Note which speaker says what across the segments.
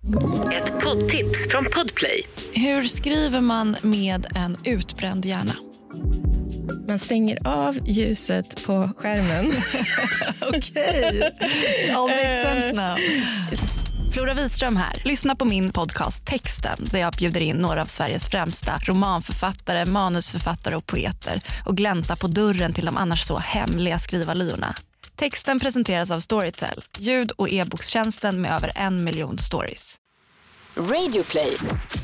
Speaker 1: Ett poddtips från Podplay.
Speaker 2: Hur skriver man med en utbränd hjärna?
Speaker 3: Man stänger av ljuset på skärmen.
Speaker 2: Okej, all makes sense now. Flora Wiström här. Lyssna på min podcast Texten där jag bjuder in några av Sveriges främsta romanförfattare, manusförfattare och poeter och glänta på dörren till de annars så hemliga skrivarlyorna. Texten presenteras av Storytel, ljud- och e-bokstjänsten med över 1 miljon stories.
Speaker 1: Radio Play.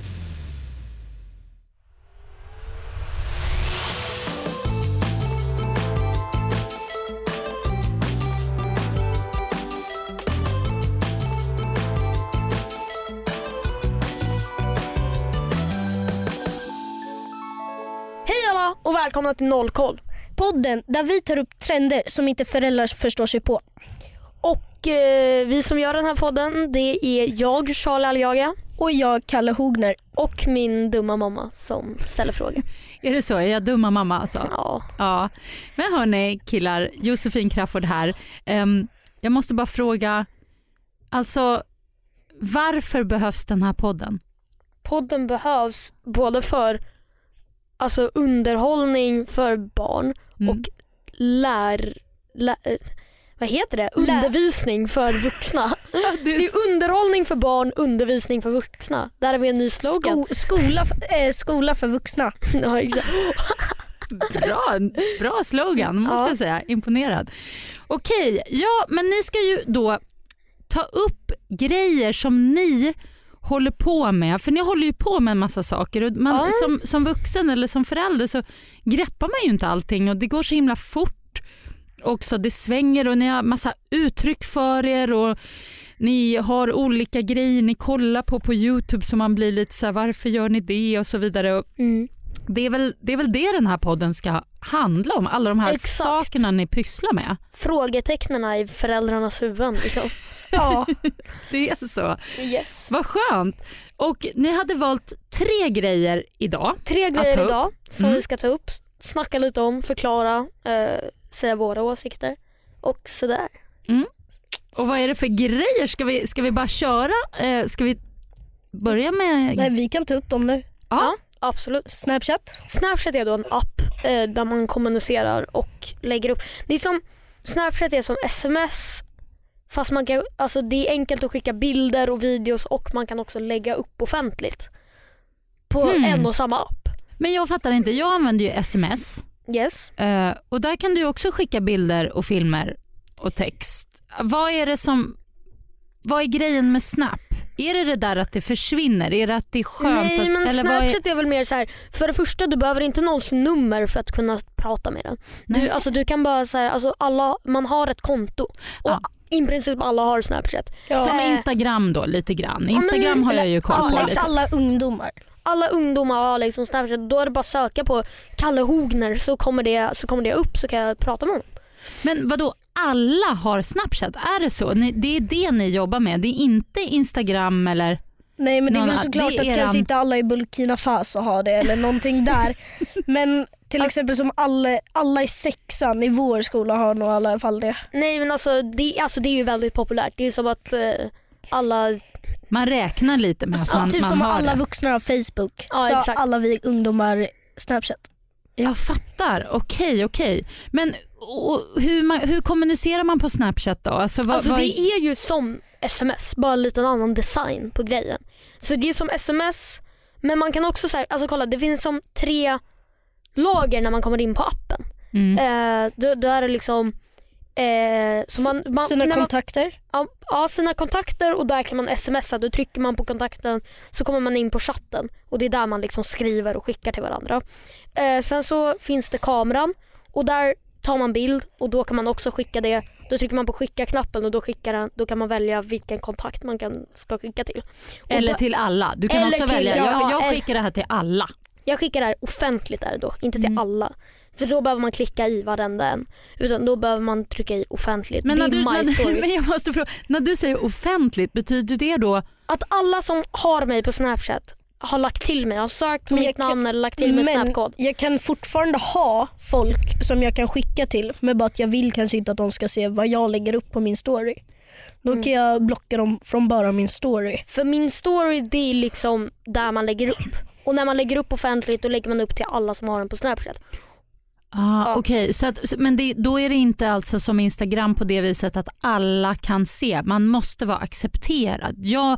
Speaker 4: Hej alla och välkomna till Nollkoll. Podden där vi tar upp trender som inte föräldrar förstår sig på. Och vi som gör den här podden, det är jag, Charlie Aljaga. Och jag, Kalle Hogner. Och min dumma mamma som ställer frågor.
Speaker 5: Är det så? Är jag dumma mamma alltså?
Speaker 4: Ja.
Speaker 5: Men hörni killar, Josefin Crafoord här. Jag måste bara fråga, alltså varför behövs den här podden?
Speaker 4: Podden behövs både för underhållning för barn och vad heter det? Undervisning för vuxna. Det är underhållning för barn, undervisning för vuxna. Där har vi en ny slogan. Skola för vuxna. Ja, exakt.
Speaker 5: Bra slogan måste jag säga. Imponerad. Okej, ja men ni ska ju då ta upp grejer som ni håller på med, för ni håller ju på med en massa saker och man, som vuxen eller som förälder så greppar man ju inte allting och det går så himla fort också, det svänger och ni har massa uttryck för er och ni har olika grejer ni kollar på YouTube så man blir lite så här, varför gör ni det och så vidare och det är väl det den här podden ska handla om, alla de här sakerna ni pysslar med.
Speaker 4: Frågetecknarna i föräldrarnas huvuden liksom.
Speaker 5: Ja, det är så.
Speaker 4: Yes.
Speaker 5: Vad skönt. Och ni hade valt 3 grejer idag.
Speaker 4: 3 grejer idag som vi ska ta upp, snacka lite om, förklara, säga våra åsikter och sådär.
Speaker 5: Och vad är det för grejer? Ska vi bara köra? Ska vi börja med...
Speaker 6: Nej, vi kan ta upp dem nu.
Speaker 4: Ja, absolut. Snapchat är då en app där man kommunicerar och lägger upp. Det är som Snapchat är som SMS. Fast man kan, det är enkelt att skicka bilder och videos och man kan också lägga upp offentligt på en och samma app.
Speaker 5: Men jag fattar inte, jag använder ju SMS.
Speaker 4: Yes.
Speaker 5: Och där kan du också skicka bilder och filmer och text. Vad är grejen med Snap? Är det där att det försvinner? Är det att det är skönt?
Speaker 4: Nej, men eller Snapchat är väl mer så här, för det första, du behöver inte någons nummer för att kunna prata med den. Du kan bara så här, man har ett konto. Och i princip alla har Snapchat.
Speaker 5: Ja. Som Instagram då, lite grann. Instagram har jag ju koll på lite.
Speaker 4: Alla ungdomar har liksom Snapchat. Då är det bara att söka på Kalle Hogner så kommer det upp, så kan jag prata med honom.
Speaker 5: Men vadå, alla har Snapchat? Är det så? Det är det ni jobbar med? Det är inte Instagram eller...
Speaker 6: Nej, men det är väl såklart att kanske inte alla i Burkina Faso har det eller någonting där. Men till exempel som alla i 6:an i vår skola har nog i alla fall det.
Speaker 4: Nej, men det är ju väldigt populärt. Det är som att alla...
Speaker 5: Man räknar lite med att man
Speaker 6: typ som
Speaker 5: har
Speaker 6: alla
Speaker 5: det.
Speaker 6: Vuxna har Facebook.
Speaker 4: Ja,
Speaker 6: så
Speaker 4: exakt.
Speaker 6: alla vi ungdomar Snapchat.
Speaker 5: Jag fattar, okej. Men hur kommunicerar man på Snapchat då?
Speaker 4: Det är ju som SMS, bara en liten annan design på grejen. Så det är som SMS, men man kan också säga, kolla, det finns som 3 lager när man kommer in på appen. Då är det liksom
Speaker 6: sina kontakter.
Speaker 4: Sina kontakter, och där kan man smsa. Då trycker man på kontakten så kommer man in på chatten och det är där man liksom skriver och skickar till varandra. Sen så finns det kameran och där tar man bild och då kan man också skicka det. Då trycker man på skicka-knappen och då kan man välja vilken kontakt man ska skicka till.
Speaker 5: Eller till alla. Du kan också välja. Jag skickar det här till alla.
Speaker 4: Jag skickar det här offentligt där då, inte till alla. För då behöver man klicka i varenda en. Utan då behöver man trycka i offentligt.
Speaker 5: Men jag måste fråga, när du säger offentligt, betyder det då
Speaker 4: att alla som har mig på Snapchat har lagt till mig, har sökt på mitt namn eller lagt till mig Snapcode.
Speaker 6: Jag kan fortfarande ha folk som jag kan skicka till, men bara att jag vill kanske inte att de ska se vad jag lägger upp på min story. Då kan jag blocka dem från bara min story.
Speaker 4: För min story, det är liksom där man lägger upp. Och när man lägger upp offentligt, då lägger man upp till alla som har den på Snapchat.
Speaker 5: Okej. Men då är det inte alltså som Instagram på det viset att alla kan se. Man måste vara accepterad.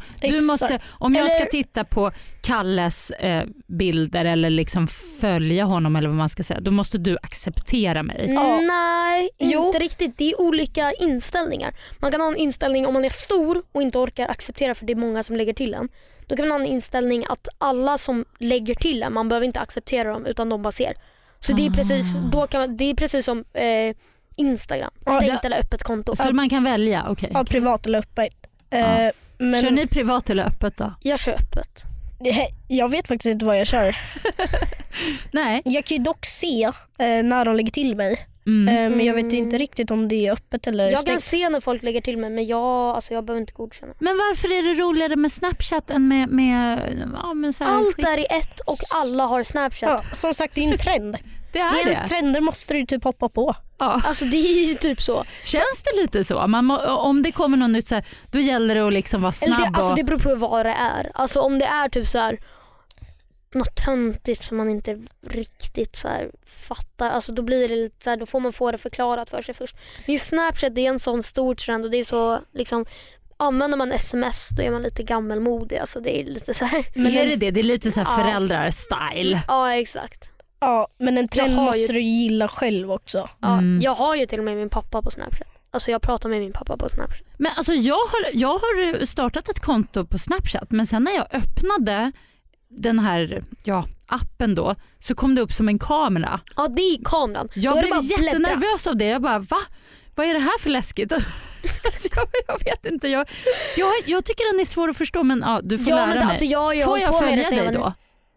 Speaker 5: Om jag ska titta på Kalles bilder eller liksom följa honom eller vad man ska säga, då måste du acceptera mig.
Speaker 4: Nej, inte riktigt. Det är olika inställningar. Man kan ha en inställning om man är stor och inte orkar acceptera för det är många som lägger till en. Då kan man ha en inställning att alla som lägger till en, man behöver inte acceptera dem utan de bara ser. Så det är precis som Instagram. Stängt eller öppet konto.
Speaker 5: Så man kan välja, okej.
Speaker 6: Ja, privat eller öppet.
Speaker 5: Men... Kör ni privat eller öppet då?
Speaker 4: Jag kör öppet.
Speaker 6: Jag vet faktiskt inte vad jag kör.
Speaker 5: Nej.
Speaker 6: Jag kan ju dock se när de lägger till mig. Men jag vet inte riktigt om det är öppet eller
Speaker 4: jag
Speaker 6: stängt.
Speaker 4: kan se när folk lägger till mig, men jag behöver inte godkänna.
Speaker 5: Men varför är det roligare med Snapchat än med så här
Speaker 4: allt är i ett och alla har Snapchat.
Speaker 6: Ja, som sagt, det är en trend.
Speaker 5: Det är det.
Speaker 6: Trender måste du typ hoppa på.
Speaker 5: Ja.
Speaker 4: Alltså det är ju typ så.
Speaker 5: Känns det lite så? Om det kommer något nytt så här, då gäller det att liksom vara snabb.
Speaker 4: Det beror på vad det är. Alltså om det är typ så här något töntigt som man inte riktigt så här fattar, alltså då blir det lite så här, då får man få det förklarat för sig först. Men just Snapchat, det är en sån stor trend och det är så liksom, använder man sms då är man lite gammelmodig, alltså det är lite så här.
Speaker 5: Men är det är lite så här föräldrar-style.
Speaker 4: Ja, exakt.
Speaker 6: Ja, men en trend måste du gilla själv också.
Speaker 4: Ja, jag har ju till och med min pappa på Snapchat. Alltså jag pratar med min pappa på Snapchat.
Speaker 5: Men alltså jag har startat ett konto på Snapchat, men sen när jag öppnade den här appen då, så kom det upp som en kamera.
Speaker 4: Ja, det är kameran.
Speaker 5: Jag blev jättenervös av det. Jag bara, va? Vad är det här för läskigt? jag vet inte. Jag tycker den är svår att förstå, men du får lära mig.
Speaker 4: Alltså,
Speaker 5: får jag följa dig då?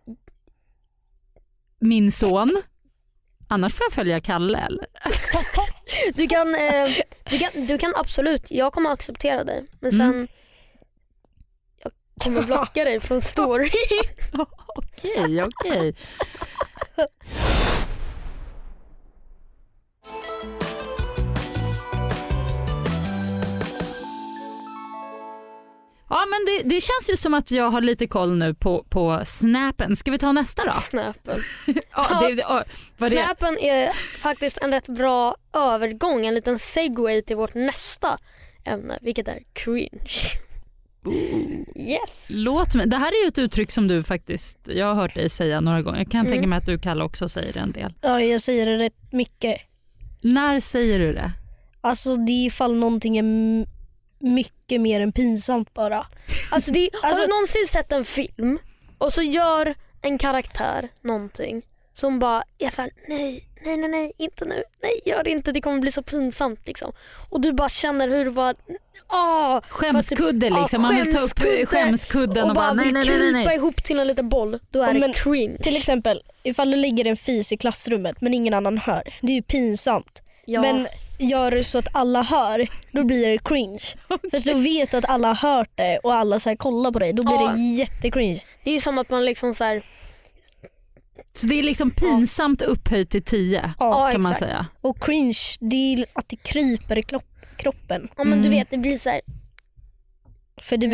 Speaker 5: Min son? Annars får jag följa Kalle eller?
Speaker 4: Du kan absolut. Jag kommer acceptera dig. Men sen jag kommer blocka dig från story.
Speaker 5: Okej. Ja, men det känns ju som att jag har lite koll nu på Snappen. Ska vi ta nästa då?
Speaker 4: Snappen.
Speaker 5: Snappen
Speaker 4: är faktiskt en rätt bra övergång, en liten segway till vårt nästa ämne, vilket är cringe. Yes.
Speaker 5: Det här är ju ett uttryck som du faktiskt, jag har hört dig säga några gånger. Jag kan tänka mig att du, Kalle, också säger det en del.
Speaker 6: Ja, jag säger det rätt mycket.
Speaker 5: När säger du det?
Speaker 6: Alltså det är ifall någonting är mycket mer än pinsamt bara.
Speaker 4: Alltså har du någonsin sett en film och så gör en karaktär någonting som bara är såhär, nej, inte nu, nej, gör det inte, det kommer bli så pinsamt liksom. Och du bara känner hur du bara
Speaker 5: skämskudde liksom, man vill ta upp skämskudden och bara nej.
Speaker 4: krypa ihop till en liten boll, då är det cringe.
Speaker 6: Till exempel, ifall det ligger en fis i klassrummet men ingen annan hör, det är ju pinsamt. Ja. Men gör det så att alla hör, då blir det cringe. Okay. För då vet du att alla har hört det och alla så här kollar på dig, då blir det jättecringe.
Speaker 4: Det är ju som att man liksom så här...
Speaker 5: Så det är liksom pinsamt upphöjt till 10 kan man säga.
Speaker 6: Och cringe, det är att det kryper i kroppen.
Speaker 4: Ja, men du vet, det blir så här...
Speaker 6: För det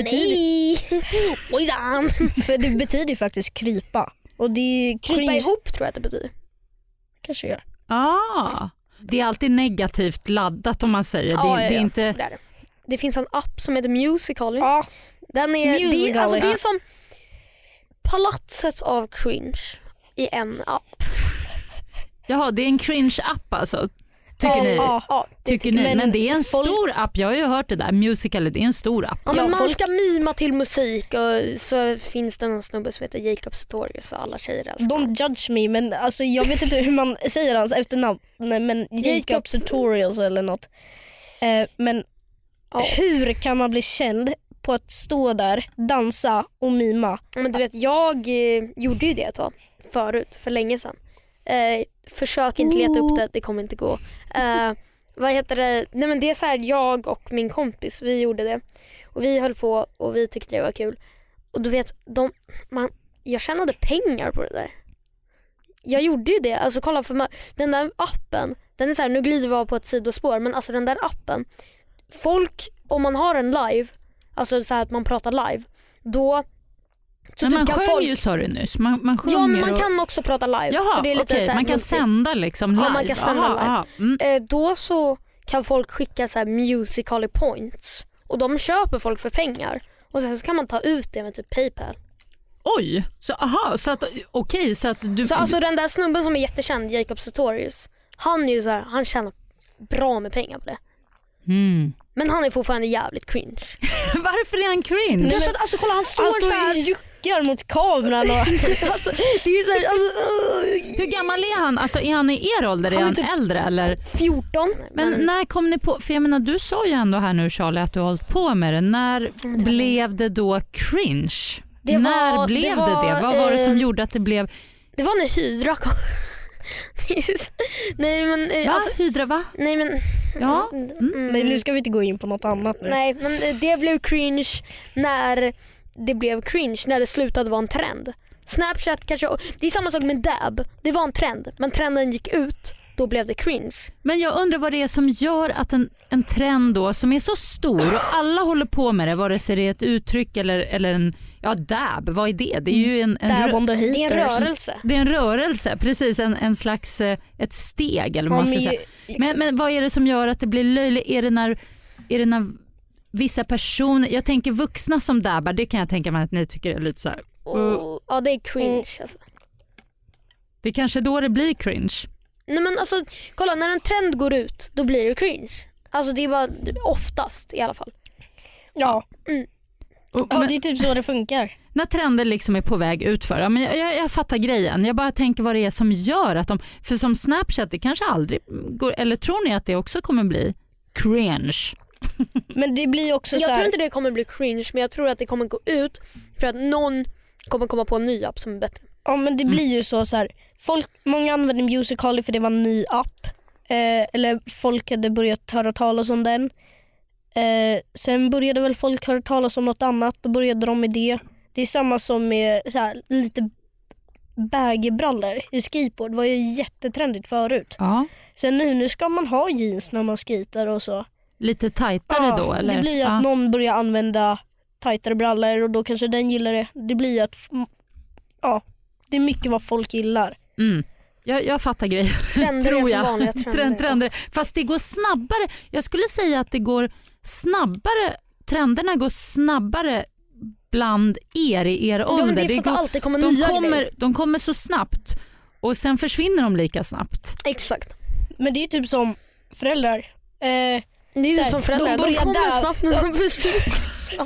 Speaker 6: betyder ju faktiskt krypa. Och det är
Speaker 4: krypa ihop, tror jag att det betyder.
Speaker 6: Kanske gör.
Speaker 5: Det är alltid negativt laddat om man säger. Det är inte...
Speaker 4: Det finns en app som heter Musical.ly.
Speaker 6: Ja.
Speaker 4: Den är det är som palatset av cringe i en app.
Speaker 5: Jaha, det är en cringe-app alltså. Tycker ni?
Speaker 4: Ja,
Speaker 5: tycker ni? Men det är en stor app. Jag har ju hört det där. Musical.ly, det är en stor app.
Speaker 4: Ja, men man ska mima till musik och så finns det någon snubbe som heter Jacob Sartorius och alla tjejer älskar.
Speaker 6: Don't judge me, men alltså, jag vet inte hur man säger hans efternamn. Men Jacob Sartorius eller något. Men hur kan man bli känd på att stå där, dansa och mima?
Speaker 4: Ja, men du vet, jag gjorde ju det ett tag förut, för länge sedan. Försök inte leta upp det kommer inte gå. Vad heter det? Nej, men det är så här, jag och min kompis, vi gjorde det. Och vi höll på och vi tyckte det var kul. Och du vet, jag tjänade pengar på det där. Jag gjorde ju det. Alltså kolla, för den där appen, den är så här, nu glider vi av på ett sidospår, men alltså den där appen, folk om man har en live, alltså så här att man pratar live, då så
Speaker 5: men man
Speaker 4: kan
Speaker 5: sjunger ju, sa du nyss. Man sjunger.
Speaker 4: Ja, men man kan också prata live.
Speaker 5: Jaha,
Speaker 4: så det är lite så här,
Speaker 5: man kan sända liksom live.
Speaker 4: Ja, man kan sända live. Då så kan folk skicka så här Musical.ly points och de köper folk för pengar och sen så kan man ta ut det med typ PayPal.
Speaker 5: Oj, så att okej, så att du...
Speaker 4: Så alltså den där snubben som är jättekänd, Jacob Sartorius, han är ju så här, han tjänar bra med pengar på det. Men han är fortfarande jävligt cringe.
Speaker 5: Varför är han cringe?
Speaker 4: Därför att, alltså kolla, han står så här,
Speaker 6: juckar mot kameran och
Speaker 4: alltså, det är så här,
Speaker 5: Hur gammal är han? Alltså är han i er ålder? Är han
Speaker 4: typ
Speaker 5: äldre eller?
Speaker 4: 14.
Speaker 5: Men när kom ni på, för jag menar du sa ju ändå här nu Charlie att du har hållit på med det. När blev det då cringe? När blev det? Vad var det som gjorde att det blev?
Speaker 4: Det var när Hydra kom. Nej men
Speaker 5: Alltså, Hydra va?
Speaker 4: Nej men
Speaker 5: ja.
Speaker 6: Nej, nu ska vi inte gå in på något annat nu.
Speaker 4: Nej, men det blev cringe när det slutade vara en trend. Snapchat kanske, det är samma sak med dab. Det var en trend, men trenden gick ut, då blev det cringe.
Speaker 5: Men jag undrar vad det är som gör att en trend då som är så stor och alla håller på med det, vare sig det är ett uttryck eller en dab, vad är det? Det är ju en
Speaker 4: det är en rörelse.
Speaker 5: Det är en rörelse, precis, en slags ett steg eller vad man ska säga. Men vad är det som gör att det blir löjligt? Är det när vissa personer, jag tänker vuxna som dabbar, det kan jag tänka mig att ni tycker är lite så här.
Speaker 4: Ja, det är cringe alltså.
Speaker 5: Det är kanske då det blir cringe.
Speaker 4: Nej men alltså, kolla, när en trend går ut, då blir det cringe. Alltså det är bara oftast i alla fall.
Speaker 6: Ja. Men det är typ så det funkar.
Speaker 5: När trender liksom är på väg utför. Men jag fattar grejen. Jag bara tänker vad det är som gör att för som Snapchat, det kanske aldrig går, eller tror ni att det också kommer bli cringe?
Speaker 6: Men det blir också så här...
Speaker 4: Jag tror inte det kommer bli cringe, men jag tror att det kommer gå ut för att någon kommer komma på en ny app som är bättre.
Speaker 6: Ja, men det blir ju så här. Många använder Musical.ly för det var en ny app. Eller folk hade börjat höra talas om den. Sen började väl folk höra talas om något annat. Då började de med det. Det är samma som med så här, lite baggybrallor i skateboard. Det var ju jättetrendigt förut.
Speaker 5: Ja.
Speaker 6: Sen nu ska man ha jeans när man skater och så.
Speaker 5: Lite tajtare då eller?
Speaker 6: Det blir att någon börjar använda tajtare brallor och då kanske den gillar det. Det blir att det är mycket vad folk gillar.
Speaker 5: Jag fattar grejer.
Speaker 4: Trender
Speaker 5: tror
Speaker 4: är
Speaker 5: jag.
Speaker 4: som vanliga trender.
Speaker 5: Fast det går snabbare. Jag skulle säga att det går snabbare. Trenderna går snabbare bland er i er ålder.
Speaker 4: Det är för att alltid kommer nya grejer.
Speaker 5: De kommer så snabbt och sen försvinner de lika snabbt.
Speaker 4: Exakt.
Speaker 6: Men det är typ som föräldrar.
Speaker 4: Det är ju som föräldrar. De kommer snabbt när de försvinner.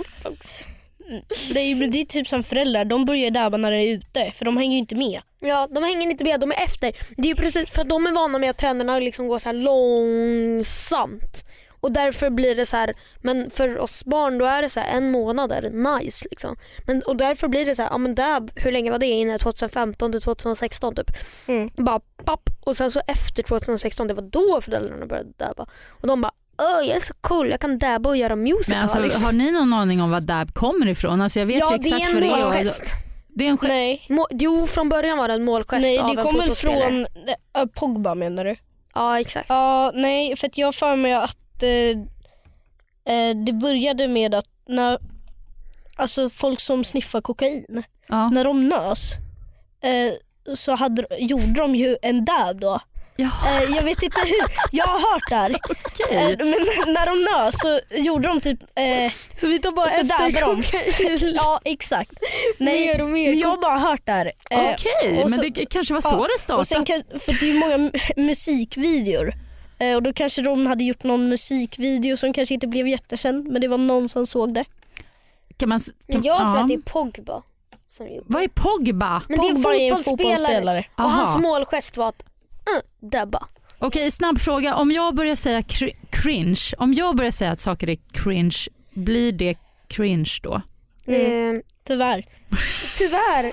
Speaker 6: Det är typ som föräldrar. De börjar dabba när de är ute. För de hänger ju inte med.
Speaker 4: Ja, de hänger inte med. De är efter. Det är ju precis för att de är vana med att trenderna liksom går så här långsamt. Och därför blir det så här. Men för oss barn då är det så här 1 månad är det nice liksom. Och därför blir det så här. Ja men dab, hur länge var det innan 2015 till 2016 typ. Bara papp. Och sen så efter 2016 det var då föräldrarna började dabba. Och de bara jag är så cool, jag kan dabba och göra musical.
Speaker 5: Men alltså, har ni någon aning om vad dab kommer ifrån? Alltså jag vet ju exakt vad det är.
Speaker 4: Ja, det är en målgest.
Speaker 5: Det är en
Speaker 6: Nej.
Speaker 4: Jo, från början var det en målgest.
Speaker 6: Nej,
Speaker 4: av
Speaker 6: det
Speaker 4: en
Speaker 6: kommer väl
Speaker 4: fotbollsspelare.
Speaker 6: från Pogba menar du?
Speaker 4: Ja, exakt.
Speaker 6: Ja, nej, för att jag för mig att det började med att när alltså folk som sniffar kokain, när de nös så gjorde de ju en dab då. Jag vet inte hur, jag har hört där. Men när de nös så gjorde de typ
Speaker 4: så vi tar bara
Speaker 6: så
Speaker 4: efter
Speaker 6: kokain. Ja, exakt. Nej,
Speaker 4: mer och mer.
Speaker 6: men jag har bara hört där.
Speaker 5: Okej, men det kanske var så det startade.
Speaker 6: Och sen, för det är många musikvideor. Och då kanske de hade gjort någon musikvideo som kanske inte blev jättekänd, men det var någon som såg det.
Speaker 4: Jag tror att det är Pogba som gjorde.
Speaker 5: Vad är Pogba?
Speaker 4: Men
Speaker 6: Pogba
Speaker 4: det är en fotbollsspelare. Och hans målgest var att dabba.
Speaker 5: Okej, snabb fråga. Om jag börjar säga cringe, om jag börjar säga att saker är cringe, blir det cringe då?
Speaker 6: Tyvärr.
Speaker 4: Tyvärr.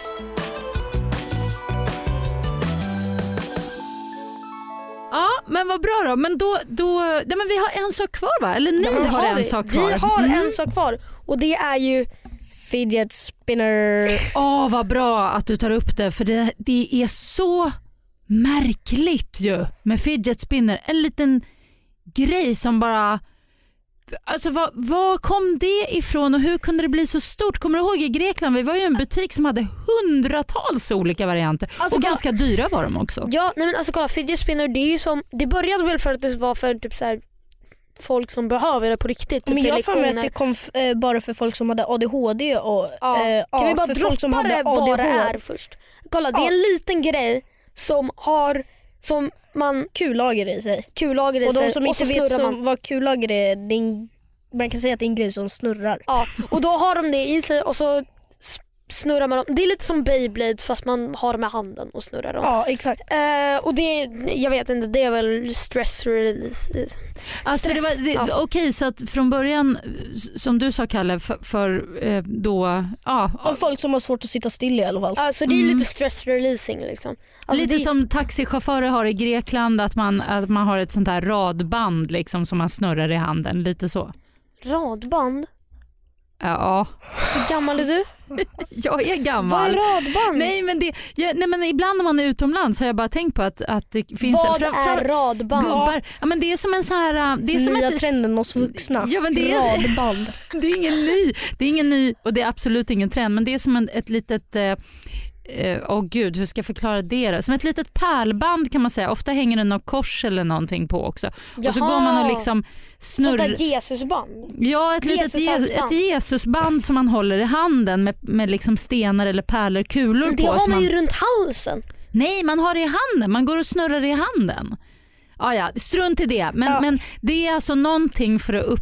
Speaker 5: Ja, men vad bra då. Men då nej, men vi har en sak kvar va? Eller ni har en sak kvar.
Speaker 4: Vi har en sak kvar och det är ju
Speaker 6: fidget spinner.
Speaker 5: Vad bra att du tar upp det, för det är så märkligt ju med fidget spinner. En liten grej som bara Alltså vad kom det ifrån och hur kunde det bli så stort? Kommer du ihåg i Grekland? Vi var ju en butik som hade hundratals olika varianter.
Speaker 4: Alltså,
Speaker 5: och ganska dyra var de också.
Speaker 4: Ja, nej men alltså kolla, fidget spinner, det är ju som, det började väl för att det var för typ så här folk som behöver det på riktigt.
Speaker 6: Men jag får med att det kom bara för folk som hade ADHD och
Speaker 4: kan vi bara
Speaker 6: för folk som
Speaker 4: droppa
Speaker 6: hade
Speaker 4: det vad
Speaker 6: ADHD.
Speaker 4: det är först? Kolla, det är en liten grej som man
Speaker 6: Kullager i sig.
Speaker 4: kullager i
Speaker 6: Och
Speaker 4: sig
Speaker 6: de som
Speaker 4: och så
Speaker 6: inte vet
Speaker 4: snurrar man.
Speaker 6: vad kullager är, man kan säga att det är en grej som snurrar.
Speaker 4: Ja, och då har de det i sig och så snurrar man dem. Det är lite som Beyblade fast man har med handen och snurrar dem.
Speaker 6: Ja, exakt.
Speaker 4: Och det, jag vet inte, det är väl stress release.
Speaker 5: Alltså det var okej, så att från början som du sa, Kalle, för då
Speaker 6: Och folk som har svårt att sitta still i alla fall.
Speaker 4: Alltså det är lite stress releasing liksom. Alltså
Speaker 5: lite som taxichaufförer har i Grekland, att man har ett sånt här radband liksom som man snurrar i handen, lite så.
Speaker 4: Radband?
Speaker 5: Ja.
Speaker 4: Hur gammal är du?
Speaker 5: Jag är gammal.
Speaker 4: Vad är radband?
Speaker 5: Nej men ibland när man är utomlands har jag bara tänkt på att det finns
Speaker 4: vad är radband?
Speaker 5: Gubbar. Ja, men det är som en så här, det är som
Speaker 6: nya trenden hos vuxna.
Speaker 5: Ja, men det är
Speaker 6: radband.
Speaker 5: Det är ingen ny och det är absolut ingen trend, men det är som ett litet gud, hur ska jag förklara det då? Som ett litet pärlband kan man säga. Ofta hänger det något kors eller någonting på också.
Speaker 4: Jaha.
Speaker 5: Och så går man och liksom snurrar.
Speaker 4: Sånt där Jesusband?
Speaker 5: Ja, ett Jesusband som man håller i handen med liksom stenar eller pärlor, kulor
Speaker 4: men det
Speaker 5: på.
Speaker 4: har man ju runt halsen.
Speaker 5: Nej, man har det i handen. Man går och snurrar det i handen. Ja, strunt i det. Men det är alltså någonting för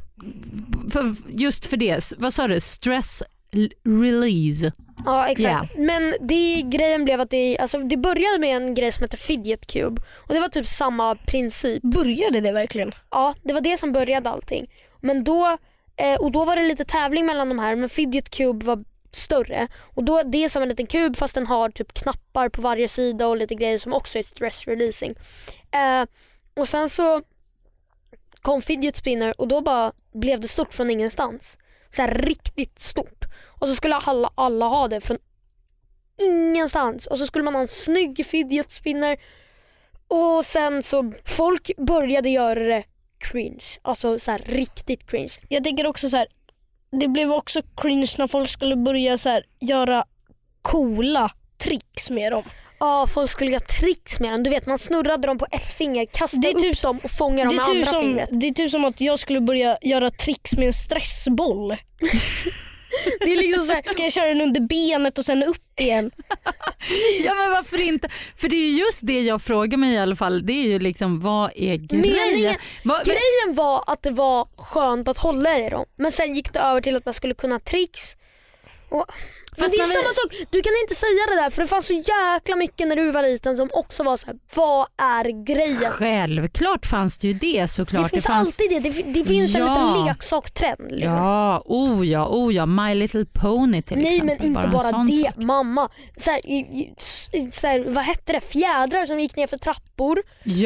Speaker 5: just för det. Vad sa du? Stress release.
Speaker 4: Ja, exakt.
Speaker 5: Yeah.
Speaker 4: Men grejen blev att det började med en grej som heter fidget cube. Och det var typ samma princip.
Speaker 6: Började det verkligen?
Speaker 4: Ja, det var det som började allting. Men då var det lite tävling mellan de här. Men fidget cube var större. Och då, det är som en liten kub fast den har typ knappar på varje sida och lite grejer som också är stress releasing. Och sen så kom fidget spinner och då bara blev det stort från ingenstans. Så här riktigt stort. Och så skulle alla ha det från ingenstans. Och så skulle man ha en snygg fidget spinner. Och sen så folk började göra det cringe. Alltså så här riktigt cringe.
Speaker 6: Jag tänker också så här, det blev också cringe när folk skulle börja så här göra coola tricks med dem.
Speaker 4: Ja, folk skulle göra tricks med dem. Du vet, man snurrade dem på ett finger, kastade upp dem och fångade dem med andra fingret.
Speaker 6: Det är typ som att jag skulle börja göra tricks med en stressboll.
Speaker 4: Det är liksom så här,
Speaker 6: ska jag köra den under benet och sen upp igen?
Speaker 5: Ja, men varför inte? För det är ju just det jag frågar mig i alla fall. Det är ju liksom, vad är grejen?
Speaker 4: Grejen var att det var skönt att hålla i dem. Men sen gick det över till att man skulle kunna tricks. Men det är samma sak, du kan inte säga det där för det fanns så jäkla mycket när du var liten som också var så här: vad är grejen?
Speaker 5: Självklart fanns det ju det, såklart.
Speaker 4: Det fanns alltid det finns en liten leksaktrend liksom.
Speaker 5: Ja, My Little Pony till exempel.
Speaker 4: Nej, men inte bara det, sak. Mamma. Så här, vad hette det? Fjädrar som gick ner för trappor.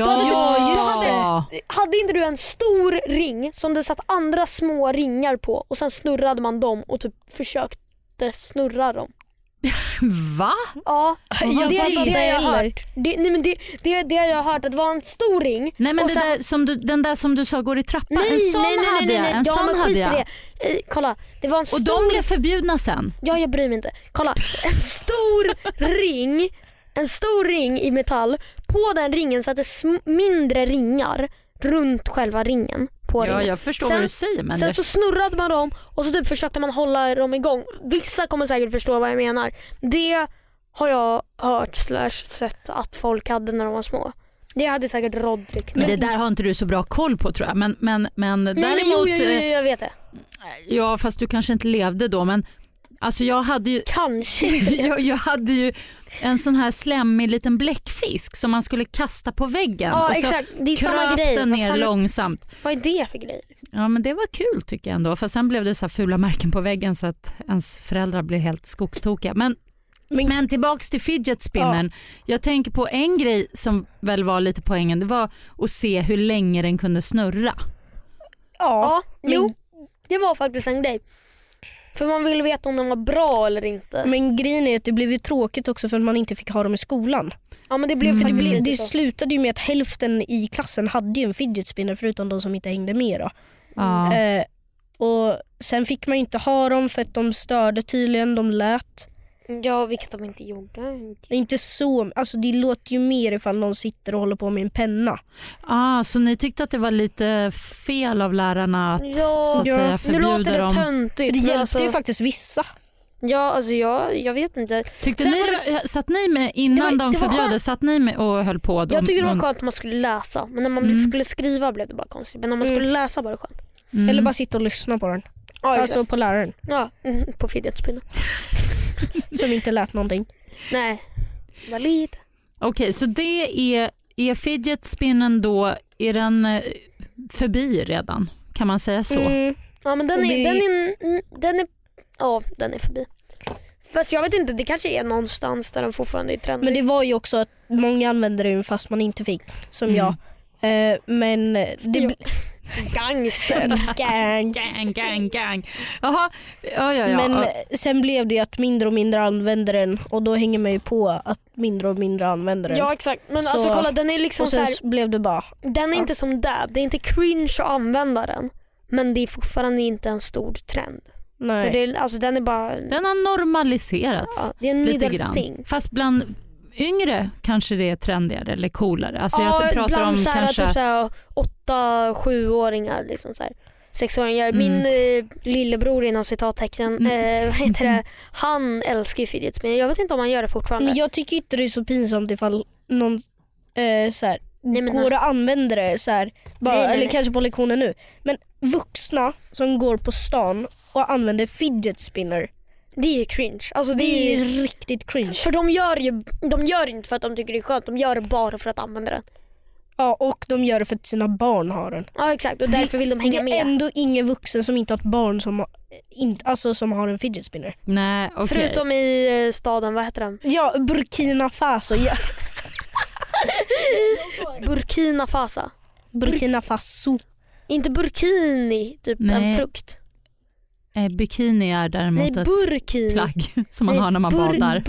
Speaker 4: Hade inte du en stor ring som det satt andra små ringar på och sen snurrade man dem och typ försökte snurra dem.
Speaker 5: Va?
Speaker 4: Ja, det har jag hört. Det har jag hört att det var en stor ring.
Speaker 5: Nej, men den där som du sa går i trappan. En sån hade jag.
Speaker 4: Kolla, det var en stor...
Speaker 5: Och de blev förbjudna sen.
Speaker 4: Ja, jag bryr mig inte. Kolla, en stor ring i metall. På den ringen satt det mindre ringar runt själva ringen.
Speaker 5: Ja, jag förstår vad du säger. Men
Speaker 4: sen så snurrade man dem och så typ försökte man hålla dem igång. Vissa kommer säkert förstå vad jag menar. Det har jag hört / sett att folk hade när de var små. Det hade säkert Rodrik.
Speaker 5: Men det där har inte du så bra koll på, tror jag. Men däremot...
Speaker 4: Nej, jag vet det.
Speaker 5: Ja, fast du kanske inte levde då. Men alltså jag hade ju...
Speaker 4: Kanske.
Speaker 5: jag hade ju en sån här slemmig liten bläckfisk som man skulle kasta på väggen.
Speaker 4: Ja,
Speaker 5: och så
Speaker 4: exakt. Det är samma grej.
Speaker 5: den ner långsamt.
Speaker 4: Vad är det för grej?
Speaker 5: Ja, men det var kul tycker jag ändå. För sen blev det så här fula märken på väggen så att ens föräldrar blev helt skogstokiga. Men tillbaks till fidget spinnern. Ja. Jag tänker på en grej som väl var lite poängen. Det var att se hur länge den kunde snurra.
Speaker 4: Ja, det var faktiskt en grej. För man ville veta om den var bra eller inte.
Speaker 6: Men grejen är att det blev ju tråkigt också för att man inte fick ha dem i skolan.
Speaker 4: Ja, men det
Speaker 6: slutade ju med att hälften i klassen hade ju en fidget spinner förutom de som inte hängde med då.
Speaker 5: Ja.
Speaker 6: Och sen fick man inte ha dem för att de störde tydligen, de lät.
Speaker 4: Ja, vilket de inte gjorde.
Speaker 6: Inte så, alltså det låter ju mer ifall någon sitter och håller på med en penna.
Speaker 5: Så ni tyckte att det var lite fel av lärarna att så att säga
Speaker 4: nu
Speaker 5: förbjuda
Speaker 4: låter det
Speaker 5: dem?
Speaker 4: töntigt.
Speaker 6: För det hjälpte
Speaker 4: alltså,
Speaker 6: ju faktiskt vissa.
Speaker 4: Ja, alltså jag vet inte.
Speaker 5: Tyckte
Speaker 4: Sen
Speaker 5: ni satt ni med innan de förbjöd, satt ni med och höll på?
Speaker 4: Jag tyckte det var skönt att man skulle läsa, men när man skulle skriva blev det bara konstigt. Men när man skulle läsa var det skönt.
Speaker 6: Eller bara sitta och lyssna på den.
Speaker 4: Ja,
Speaker 6: alltså på läraren.
Speaker 4: Ja, på fidget spinner.
Speaker 6: Som inte lät någonting.
Speaker 4: Nej, var lite.
Speaker 5: Okej, så det är fidget spinnen då, är den förbi redan? Kan man säga så?
Speaker 4: Ja, men den är förbi. Fast jag vet inte, det kanske är någonstans där den fortfarande är trendig.
Speaker 6: Men det var ju också att många använde den fast man inte fick, som jag. Men det
Speaker 4: gangster.
Speaker 5: Gang. Jaha. Ja.
Speaker 6: Men sen blev det ju att mindre och mindre använder den, och då hänger man ju på att mindre och mindre använder den.
Speaker 4: Ja, exakt. Men så, alltså kolla, den är liksom
Speaker 6: och sen
Speaker 4: så här,
Speaker 6: blev det bara.
Speaker 4: Den är inte som dab. Det är inte cringe att använda den, men det är fortfarande inte en stor trend.
Speaker 6: Nej.
Speaker 4: Så det är, alltså den är bara,
Speaker 5: den har normaliserats.
Speaker 4: Ja, det är en
Speaker 5: lite
Speaker 4: middle
Speaker 5: grann.
Speaker 4: thing.
Speaker 5: Fast bland yngre kanske det är trendigare eller coolare. Alltså
Speaker 4: ja,
Speaker 5: jag pratar om
Speaker 4: så här,
Speaker 5: kanske
Speaker 4: typ så här 8-7-åringar liksom så här. 6-åringar. Min lillebror inom citattecken, vad heter det? Han älskar ju fidget spinner. Jag vet inte om han gör det fortfarande.
Speaker 6: Men jag tycker inte det är så pinsamt ifall någon så här, går och använder det så här, bara,
Speaker 4: nej.
Speaker 6: eller kanske på lektionen nu. Men vuxna som går på stan och använder fidget spinner,
Speaker 4: det är cringe. Alltså
Speaker 6: det är riktigt cringe.
Speaker 4: För de gör inte för att de tycker det är skönt. De gör det bara för att använda den.
Speaker 6: Ja, och de gör det för att sina barn har den.
Speaker 4: Ja, exakt. Och därför vill de hänga med.
Speaker 6: Det är ändå ingen vuxen som inte har ett barn som har en fidget spinner.
Speaker 5: Nej, okay.
Speaker 4: Förutom i staden, vad heter den?
Speaker 6: Ja, Burkina Faso. Ja.
Speaker 4: Burkina Faso.
Speaker 6: Burkina Faso.
Speaker 4: Inte burkini, typ en frukt.
Speaker 5: Bikini är däremot ett plagg som man har när man badar.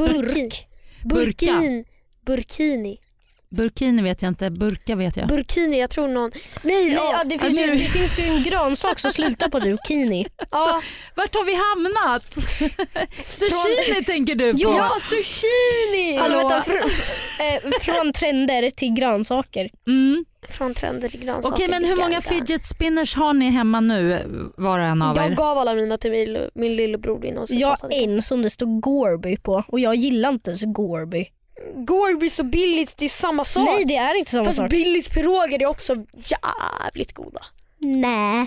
Speaker 4: Burkini.
Speaker 5: Burkini vet jag inte, burka vet jag.
Speaker 4: Burkini, jag tror någon.
Speaker 6: Det finns ju en grönsak som slutar på zucchini.
Speaker 5: Ja. Vart har vi hamnat? Sushini tänker du på?
Speaker 4: Ja, sushini!
Speaker 6: Hallå, vänta, från trender till grönsaker.
Speaker 4: Från trender till grönsaker.
Speaker 5: Okej, men hur många fidget spinners har ni hemma nu, var och en av er?
Speaker 4: Jag gav alla mina till min lillebror innan.
Speaker 6: Jag har en som det står Gorby på, och jag gillar inte ens Gorby.
Speaker 4: Gorbys och Billys, det är samma sak.
Speaker 6: Nej, det är inte samma sak.
Speaker 4: Fast Billys piroger är också jävligt goda.
Speaker 6: Nej.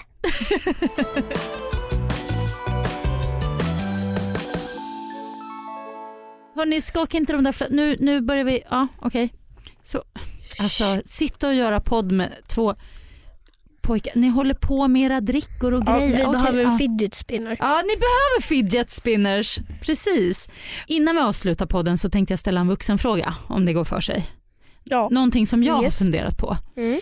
Speaker 5: Hörrni, skaka inte de där nu börjar vi. Ja, okej. Så alltså sitta och göra podd med två pojkar. Ni håller på med era drickor och grejer.
Speaker 6: Vi behöver en fidget spinner.
Speaker 5: Ja, ni behöver fidget spinners. Precis. Innan vi avslutar podden så tänkte jag ställa en vuxenfråga, om det går för sig.
Speaker 6: Ja.
Speaker 5: Någonting som jag har funderat på.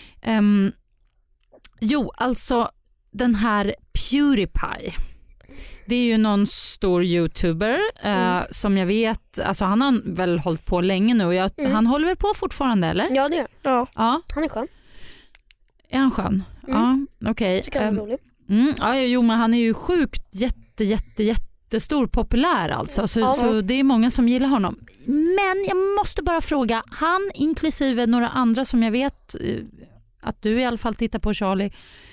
Speaker 5: Alltså den här PewDiePie. Det är ju någon stor YouTuber som jag vet, alltså han har väl hållit på länge nu och han håller väl på fortfarande, eller?
Speaker 4: Ja, det gör
Speaker 6: ja.
Speaker 4: Han är skön.
Speaker 5: Är han skön? Ja, okej.
Speaker 4: Jag tycker han är rolig.
Speaker 5: Ja, men han är ju sjukt jättestor, populär alltså. Så det är många som gillar honom. Men jag måste bara fråga, han inklusive några andra som jag vet att du i alla fall tittar på, Charlie.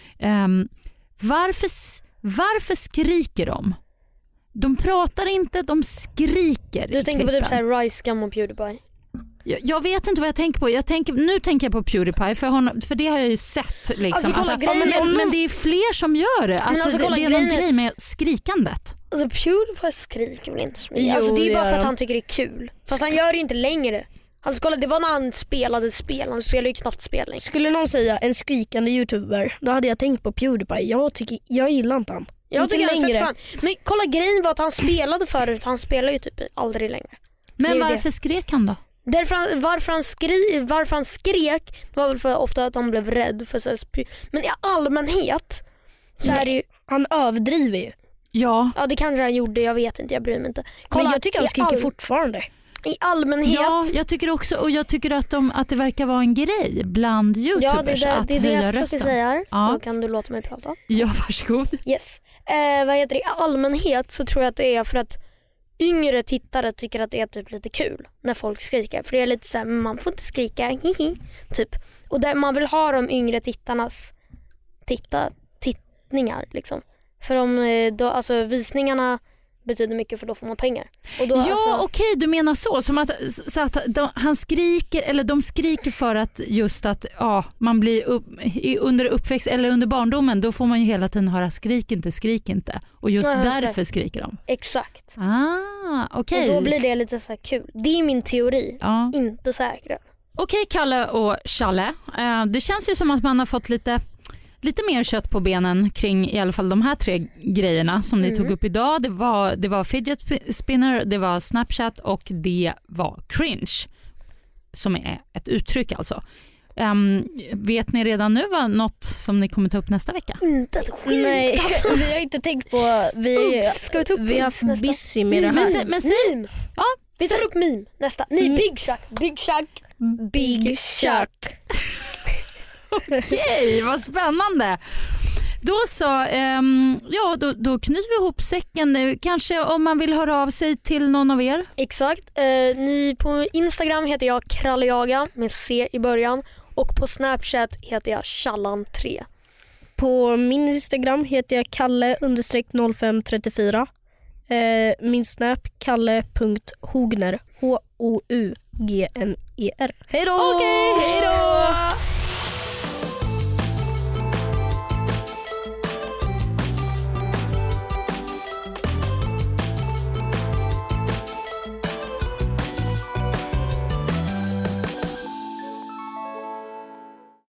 Speaker 5: Varför skriker de? De pratar inte, de skriker.
Speaker 4: Du tänker på typ såhär Rice Gum och PewDiePie?
Speaker 5: Jag vet inte vad jag tänker på. Nu tänker jag på PewDiePie för det har jag ju sett liksom.
Speaker 4: Alltså,
Speaker 5: men det är fler som gör det. Att
Speaker 4: alltså,
Speaker 5: det är någon grej med skrikandet.
Speaker 4: Alltså PewDiePie skriker väl inte så mycket. Alltså, det är bara för att han tycker det är kul. Fast han gör det ju inte längre. Alltså kolla, det var när han spelade spel. Han spelar ju knappt spel längre.
Speaker 6: Skulle någon säga en skrikande YouTuber, då hade jag tänkt på PewDiePie. Jag gillar inte han.
Speaker 4: Jag tycker han är fett skön. Men kolla, grejen var att han spelade förut. Han spelar ju typ aldrig längre.
Speaker 5: Men varför skrek han då?
Speaker 4: Varför han skrek var väl för ofta att han blev rädd för så. Men i allmänhet så är det ju,
Speaker 6: han överdriver ju.
Speaker 5: Ja,
Speaker 4: det kanske han gjorde, jag vet inte, jag bryr mig inte.
Speaker 6: Kolla, men jag tycker han skriker fortfarande.
Speaker 4: I allmänhet.
Speaker 5: Ja, jag tycker också, och jag tycker att det verkar vara en grej bland YouTubers att
Speaker 4: det är det
Speaker 5: höja
Speaker 4: jag försöker
Speaker 5: rösten.
Speaker 4: säga.
Speaker 5: Ja.
Speaker 4: Då kan du låta mig prata.
Speaker 5: Ja, varsågod.
Speaker 4: Yes. Vad heter det? I allmänhet så tror jag att det är för att yngre tittare tycker att det är typ lite kul när folk skriker. För det är lite så här, man får inte skrika, hihi, typ. Och där man vill ha de yngre tittarnas tittningar liksom. För alltså visningarna betyder mycket, för då får man pengar. Och då,
Speaker 5: Okej, du menar så. Som att han skriker, eller de skriker för att just att man blir under uppväxt eller under barndomen, då får man ju hela tiden höra skrik inte. Och just därför skriker de.
Speaker 4: Exakt.
Speaker 5: Okej.
Speaker 4: Och då blir det lite så här kul. Det är min teori, inte säkert.
Speaker 5: Okej, Kalle och Challe. Det känns ju som att man har fått lite mer kött på benen kring i alla fall de här 3 grejerna som ni tog upp idag. Det var fidget spinner, det var Snapchat och det var cringe, som är ett uttryck alltså. Vet ni redan nu vad något som ni kommer ta upp nästa vecka?
Speaker 4: Inte ett skit.
Speaker 6: Nej, vi har inte tänkt på... Vi har haft busy med det här.
Speaker 5: Men säg... Ja,
Speaker 4: vi tar upp meme nästa. Big Shack.
Speaker 6: Big Shack.
Speaker 5: Okej, vad spännande. Då så, då knyter vi ihop säcken. Kanske om man vill höra av sig till någon av er.
Speaker 4: Exakt. Ni på Instagram heter jag Krallejaga med C i början. Och på Snapchat heter jag Challan3.
Speaker 6: På min Instagram heter jag Kalle_0534. Min Snap Kalle.Hogner. Hougner. Hej då!
Speaker 4: Okej, hej då!